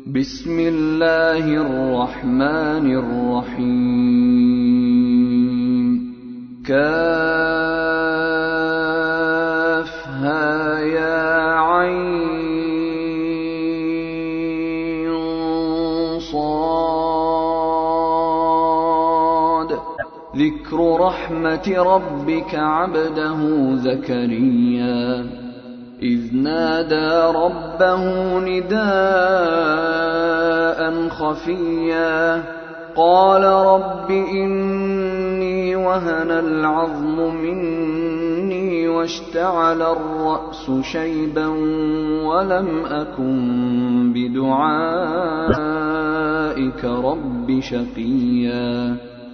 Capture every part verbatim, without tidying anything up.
بسم الله الرحمن الرحيم كافها يا عين صاد ذكر رحمة ربك عبده زكريا إذ نادى ربه نداء خفيا قال رب إني وهن العظم مني واشتعل الرأس شيبا ولم أكن بدعائك رب شقيا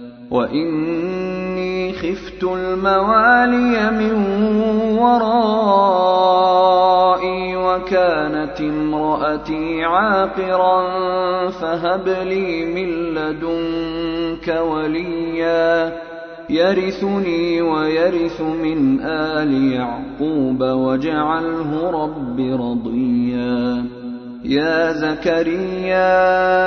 وإني خفت الموالي من ورائي وكانت امرأتي عاقرا فهب لي من لدنك وليا يرثني ويرث من آل يعقوب واجعله رب رضيا يا زكريا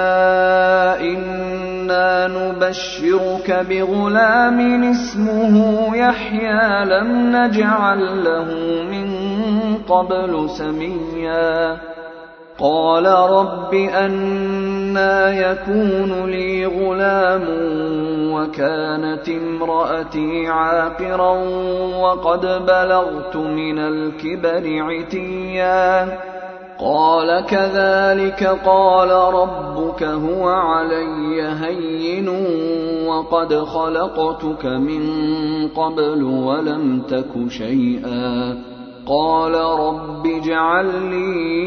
إنا نبشرك بغلام اسمه يحيى لم نجعل له من قبل سميا قال رب أنى يكون لي غلام وكانت امرأتي عاقرا وقد بلغت من الكبر عتيا قال كذلك قال ربك هو علي هين وقد خلقتك من قبل ولم تك شيئا قال رب اجعل لي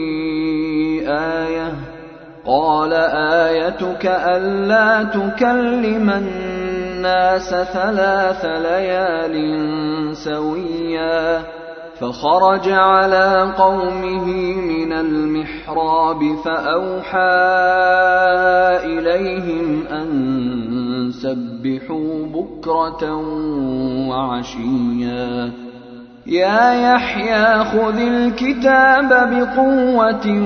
آية قال آيتك ألا تكلم الناس ثلاث ليال سويا فخرج على قومه من المحراب فأوحى إليهم أن سبحوا بكرة وعشيا يا يحيى خذ الكتاب بقوة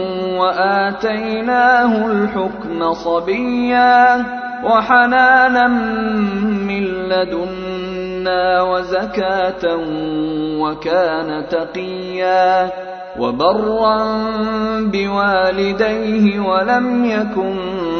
وآتيناه الحكم صبيا وحنانا من لدنا وزكاة وكان تقيا وبرا بوالديه ولم يكن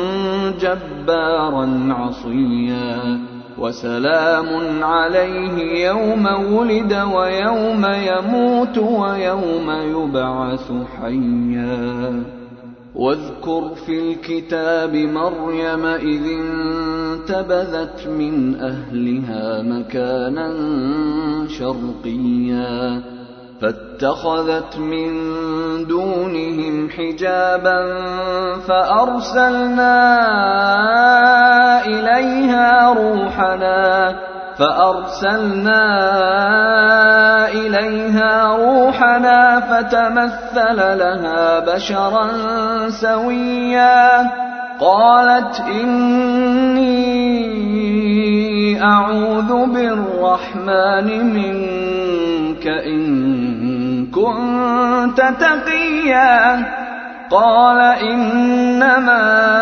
جبارا عصيا وسلام عليه يوم ولد ويوم يموت ويوم يبعث حيا واذكر في الكتاب مريم إذ انتبذت من أهلها مكانا شرقيا فاتخذت من دونهم حجابا فأرسلنا إليها روحنا فأرسلنا إليها روحنا فتمثل لها بشرا سويا قالت إني أعوذ بالرحمن منك إن كنت تقيا قال إنما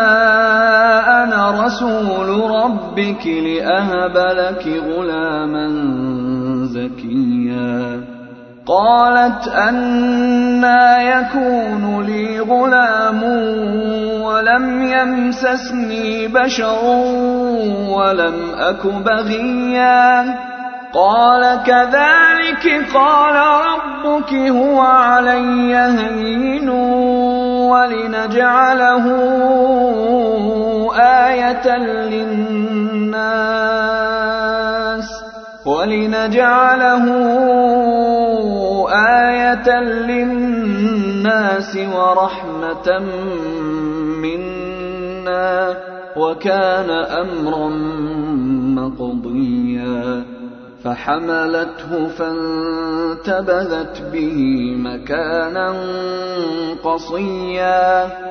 أنا رسول ربك لأهب لك غلاما زكيا قالت أنى يكون لي غلام ولم يمسسني بشر ولم أك بغيا قال كذلك قال ربك هو علي هين ولنجعله آية للناس ولنجعله آية للناس ورحمة منا وكان أمرا مقضيا فحملته فانتبذت به مكانا قصيا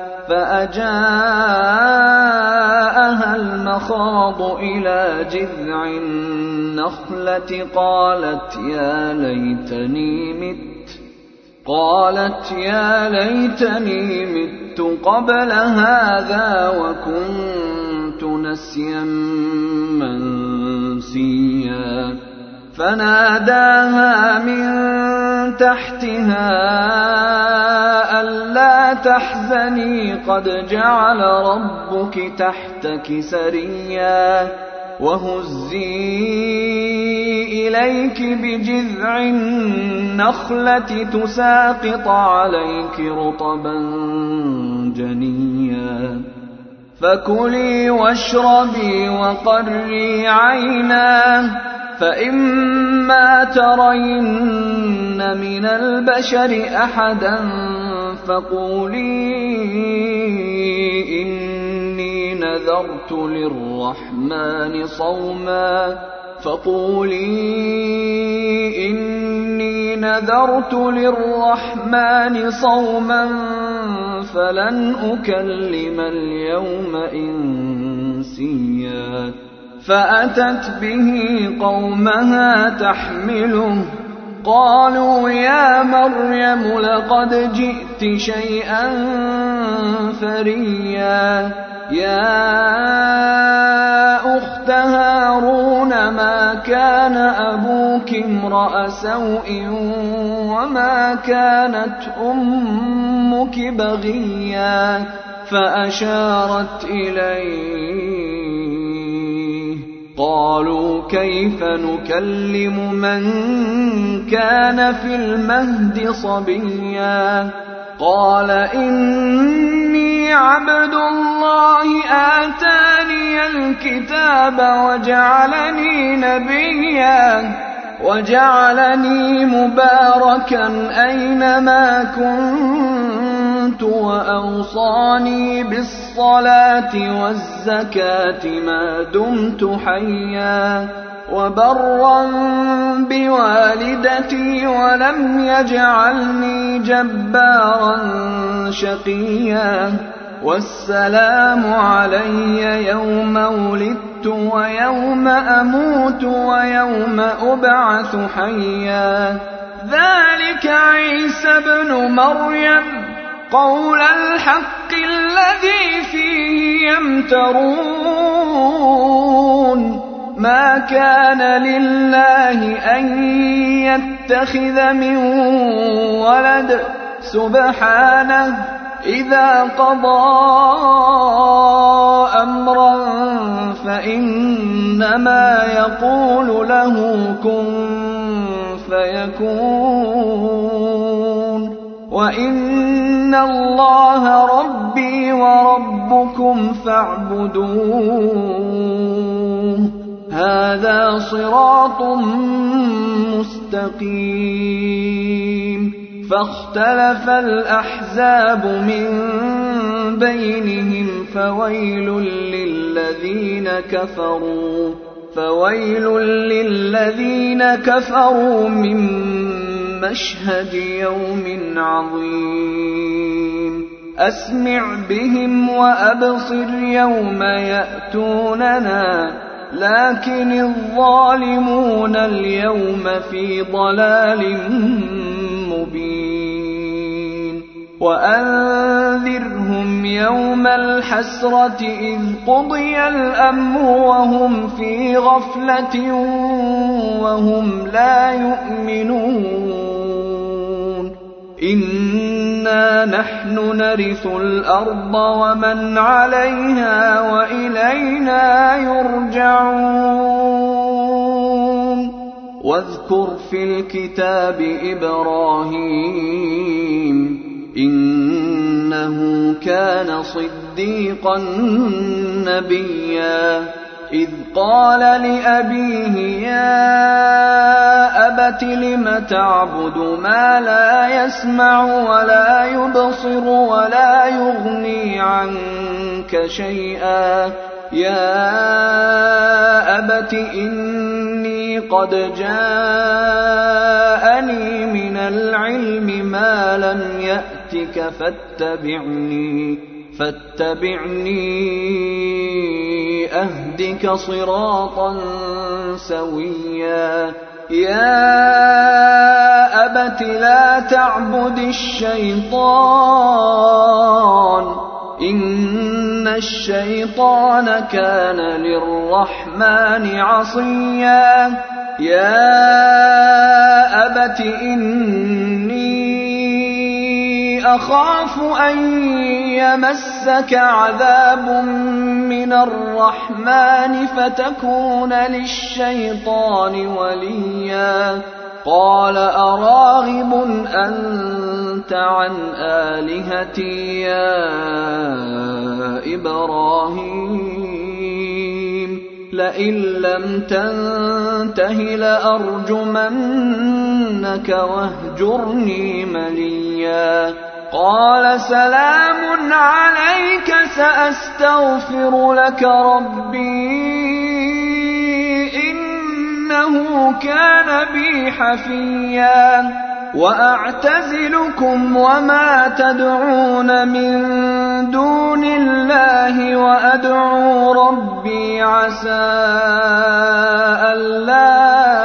فأجاءها المخاض إلى جذع النخلة قالت يا ليتني مت قالت يا ليتني مت مِتُّ قَبْلَ هَٰذَا وَكُنتُ نَسْيًا مَّنسِيًّا فَنَادَاهَا مِن تَحْتِهَا أَلَّا تَحْزَنِي قَدْ جَعَلَ رَبُّكِ تَحْتَكِ سَرِيًّا وَهُزِّي إِلَيْكِ بِجِذْعِ النَّخْلَةِ تُسَاقِطْ عَلَيْكِ رُطَبًا جَنِيًّا فَكُلِي وَاشْرَبِي وَقَرِّي عَيْنًا فَإِمَّا تَرَيِنَّ مِنَ الْبَشَرِ أَحَدًا فَقُولِي إِنِّي نَذَرْتُ لِلرَّحْمَٰنِ صَوْمًا فَقُولِي إِنِّي نَذَرْتُ لِلرَّحْمَٰنِ صَوْمًا فَلَنْ أُكَلِّمَ الْيَوْمَ إِنسِيًّا فَأَتَتْ بِهِ قَوْمَهَا تَحْمِلُهُ قَالُوا يَا مَرْيَمُ لَقَدْ جِئْتِ شَيْئًا فَرِيًّا يَا أُخْتَ هَارُونَ مَا كَانَ أَبُوكِ امْرَأَ سَوْءٍ وَمَا كَانَتْ أُمُّكِ بَغِيًّا فَأَشَارَتْ إِلَيْهِ قَالُوا كَيْفَ نُكَلِّمُ مَن كَانَ فِي الْمَهْدِ صَبِيًّا قَالَ إِنِّي عَبْدُ اللَّهِ آتَانِيَ الْكِتَابَ وَجَعَلَنِي نَبِيًّا وَجَعَلَنِي مُبَارَكًا أَيْنَمَا كُنتُ وَأَوْصَانِي بِالصَّلَاةِ وَالزَّكَاةِ مَا دُمْتُ حَيًّا وَبَرًّا بِوَالِدَتِي وَلَمْ يَجْعَلْنِي جَبَّارًا شَقِيًّا وَالسَّلَامُ عَلَيَّ يَوْمَ وُلِدتُّ وَيَوْمَ أَمُوتُ وَيَوْمَ أُبْعَثُ حَيًّا ذَلِكَ عِيسَى ابْنُ مَرْيَمَ قَوْلَ الْحَقِّ الَّذِي فِيهِ يَمْتَرُونَ مَا كَانَ لِلَّهِ أَن يَتَّخِذَ مِن وَلَدٍ سُبْحَانَهُ إِذَا قَضَىٰ أَمْرًا فَإِنَّمَا يَقُولُ لَهُ كُن فَيَكُونُ وَإِنَّ اللَّهَ رَبِّي وَرَبُّكُمْ فَاعْبُدُوهُ هَٰذَا صِرَاطٌ مُّسْتَقِيمٌ فَاخْتَلَفَ الْأَحْزَابُ مِن بَيْنِهِمْ فَوَيْلٌ لِّلَّذِينَ كَفَرُوا فَوَيْلٌ لِّلَّذِينَ كَفَرُوا مِن مَّشْهَدِ يَوْمٍ عَظِيمٍ أَسْمِعْ بِهِمْ وَأَبْصِرْ يَوْمَ يَأْتُونَنَا لَٰكِنِ الظَّالِمُونَ الْيَوْمَ فِي ضَلَالٍ مُّبِينٍ وَأَنذِرْهُمْ يَوْمَ الْحَسْرَةِ إِذْ قُضِيَ الْأَمْرُ وَهُمْ فِي غَفْلَةٍ وَهُمْ لَا يُؤْمِنُونَ إِنَّا نَحْنُ نَرِثُ الْأَرْضَ وَمَنْ عَلَيْهَا وَإِلَيْنَا يُرْجَعُونَ وَاذْكُرْ فِي الْكِتَابِ إِبْرَاهِيمَ إِنَّهُ كَانَ صِدِّيقًا نَّبِيًّا إِذْ قَالَ لِأَبِيهِ يَا أَبَتِ لِمَ تَعْبُدُ مَا لَا يَسْمَعُ وَلَا يُبْصِرُ وَلَا يُغْنِي عَنكَ شَيْئًا يَا أَبَتِ إِنِّي قَدْ جَاءَنِي مِنَ الْعِلْمِ مَا لَمْ يَأْتِكَ فَاتَّبِعْنِي فَاتَّبِعْنِي أَهْدِكَ صِرَاطًا سَوِيًّا يا أبت لا تعبد الشيطان إن الشيطان كان للرحمن عصيا يا أبت إني أخاف أن يمسك عذاب من الرحمن فتكون للشيطان وليا قال أراغب أنت عن آلهتي يا إبراهيم لئن لم تنته لأرجمنك واهجرني مليا قال سلام عليك سأستغفر لك ربي إنه كان بي حفيا وأعتزلكم وما تدعون من دون الله وأدعو ربي عسى ألا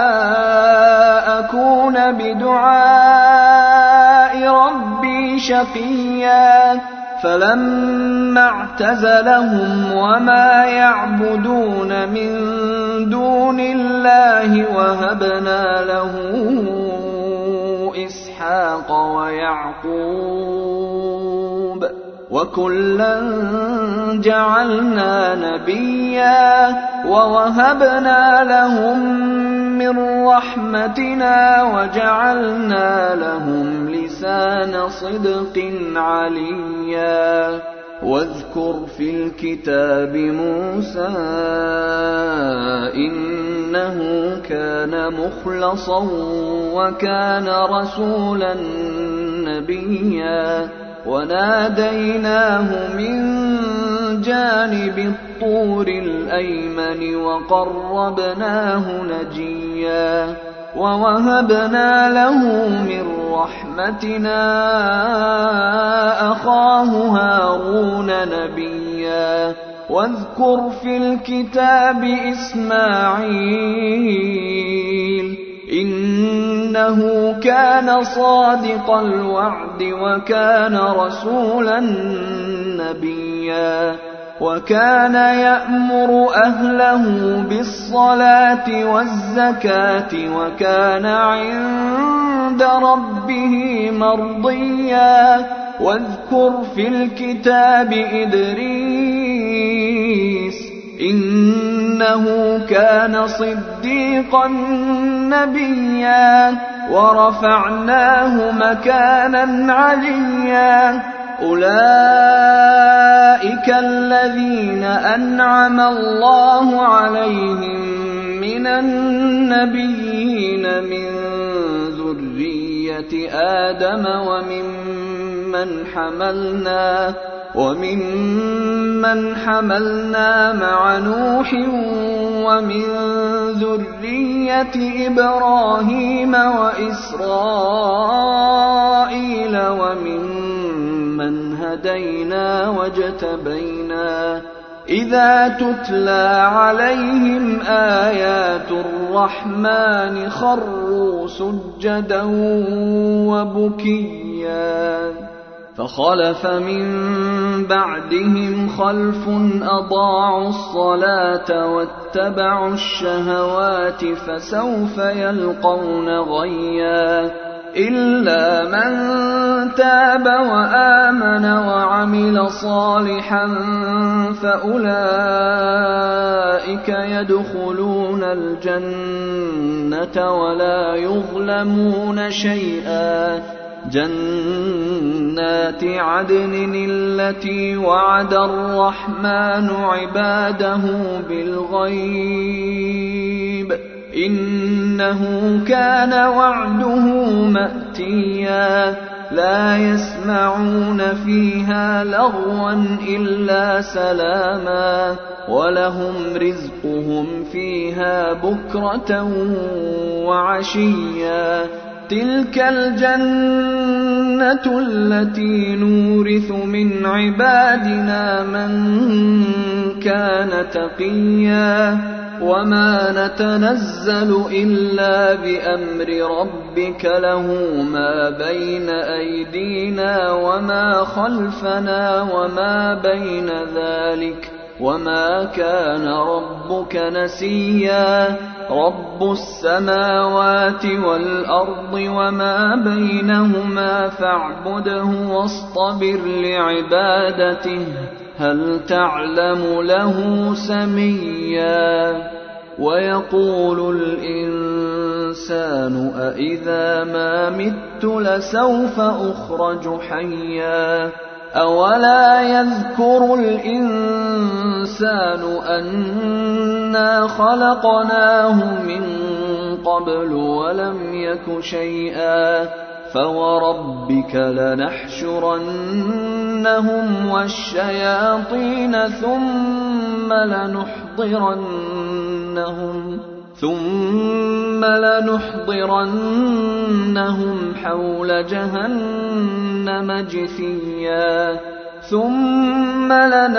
أكون بدعاء ربي شقيا فلما اعتزلهم وما يعبدون من دون الله وهبنا له إسحاق ويعقوب وكلا جعلنا نبيا ووهبنا لهم من رحمتنا وجعلنا لهم لسان صدق عليا واذكر في الكتاب موسى إنه كان مخلصا وكان رسولا نبيا وناديناه من جانب الطور الأيمن وقربناه نجيا ووهبنا له من رحمتنا أخاه هارون نبيا واذكر في الكتاب إسماعيل إنه كان صادق الوعد وكان رسولا نبيا وكان يأمر أهله بالصلاة والزكاة وكان عند ربه مرضيا واذكر في الكتاب إدريس إنه كان صديقا نبيا ورفعناه مكانا عليا أولئك الذين أنعم الله عليهم من النبيين من ذرية آدم وممن حملنا وممن حملنا مع نوح ومن ذرية إبراهيم وإسرائيل وممن هدينا واجتبينا إذا تتلى عليهم آيات الرحمن خروا سجدا وبكيا فخلف من بعدهم خلف أضاعوا الصلاة واتبعوا الشهوات فسوف يلقون غيا إلا من تاب وآمن وعمل صالحا فأولئك يدخلون الجنة ولا يظلمون شيئا جنات عدن التي وعد الرحمن عباده بالغيب إنه كان وعده مأتيا لا يسمعون فيها لغوا إلا سلاما ولهم رزقهم فيها بكرة وعشيا تلك الجنة التي نورث من عبادنا من كان تقيا وما نتنزل إلا بأمر ربك له ما بين أيدينا وما خلفنا وما بين ذلك وما كان ربك نسيا رب السماوات والأرض وما بينهما فاعبده واصطبر لعبادته هل تعلم له سميا ويقول الإنسان أإذا ما مت لسوف أخرج حيا أولا يذكر الإنسان أنا خلقناه من قبل ولم يك شيئا فوربك لنحشرنهم والشياطين ثم لنحضرنهم ثم لنحضرنهم حول جهنم جثيا ثم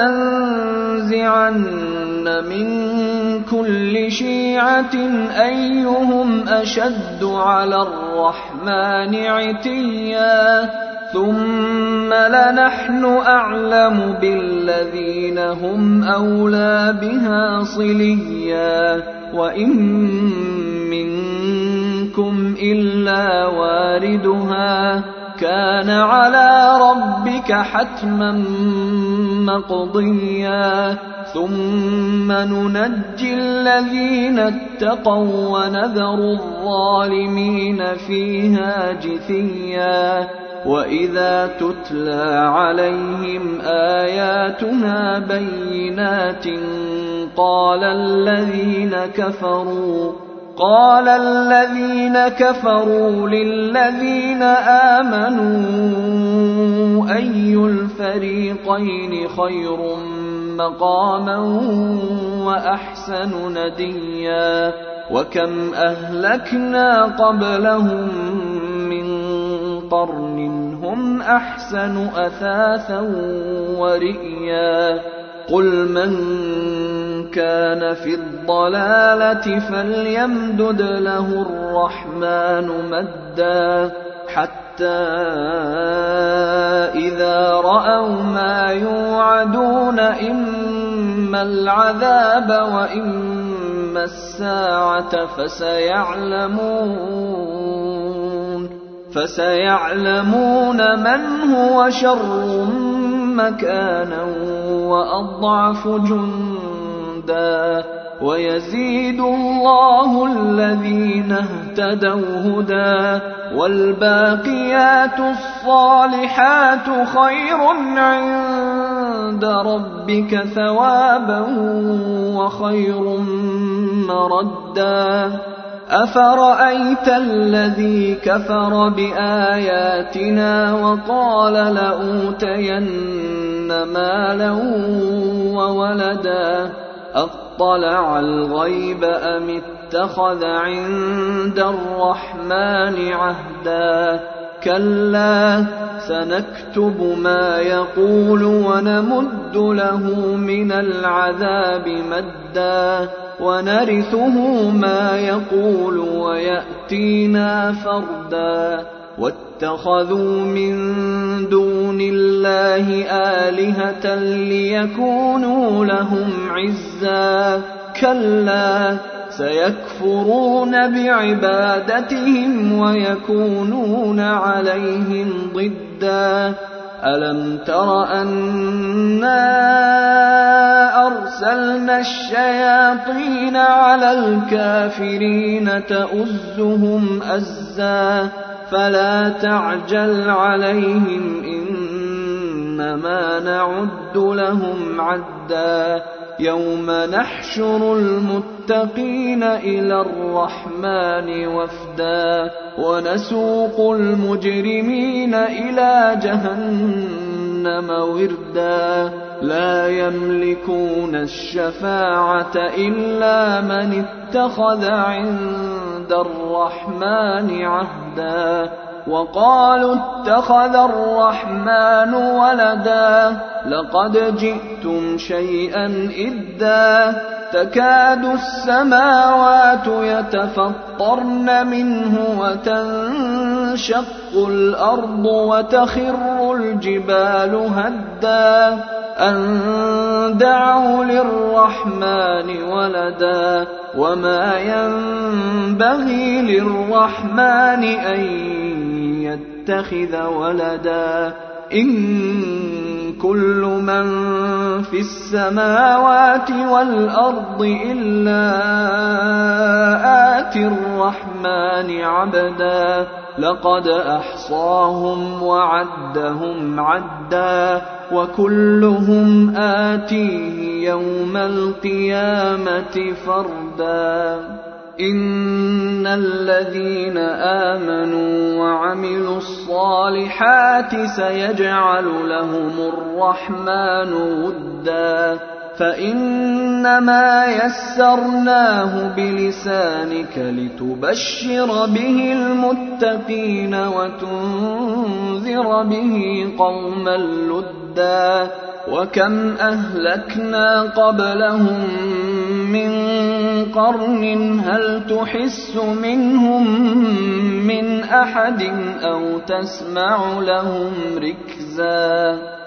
لننزعن من كل شيعة أيهم أشد على الرحمن عتيا ثم لنحن أعلم بالذين هم أولى بها صليا وإن منكم إلا واردها كان على ربك حتما مقضيا ثم ننجي الذين اتقوا ونذر الظالمين فيها جثيا وإذا تتلى عليهم آياتنا بينات قال الذين كفروا قال الذين كفروا للذين آمنوا أي الفريقين خير مقاما وأحسن نديا وكم أهلكنا قبلهم من قرن هم أحسن أثاثا ورئيا قل من كان في الضلالة فليمدد له الرحمن مدا حتى إذا رأوا ما يوعدون إما العذاب وإما الساعة فسيعلمون فسيعلمون من هو شر مكانا وأضعف جندا ويزيد الله الذين اهتدوا هدى والباقيات الصالحات خير عند ربك ثوابا وخير مردا أفرأيت الذي كفر بآياتنا وقال لأوتين مالا وولدا أطلع الغيب أم اتخذ عند الرحمن عهدا كلا سنكتب ما يقول ونمد له من العذاب مدا ونرثه ما يقول ويأتينا فردا واتخذوا من دون الله آلهة ليكونوا لهم عزا كلا سيكفرون بعبادتهم ويكونون عليهم ضدا ألم تر أنا أرسلنا الشياطين على الكافرين تؤزهم أزا فلا تعجل عليهم إنما نعد لهم عدا يوم نحشر المتقين إلى الرحمن وفدا ونسوق المجرمين إلى جهنم وردا لا يملكون الشفاعة إلا من اتخذ عند الرحمن عهدا وقالوا اتخذ الرحمن ولدا لقد جئتم شيئا إدا تكاد السماوات يتفطرن منه وتنشق الأرض وتخر الجبال هدا أن دعوا للرحمن ولدا وما ينبغي للرحمن أن يتخذ ولدا إن كل من في السماوات والأرض إلا آتي الرحمن عبدا لقد أحصاهم وعدهم عدا وكلهم آتيه يوم القيامة فردا إن الذين آمنوا وعملوا الصالحات سيجعل لهم الرحمن ودا فإنما يسرناه بلسانك لتبشر به المتقين وتنذر به قوما لدا وكم أهلكنا قبلهم من قرن هل تحس منهم من أحد أو تسمع لهم ركزا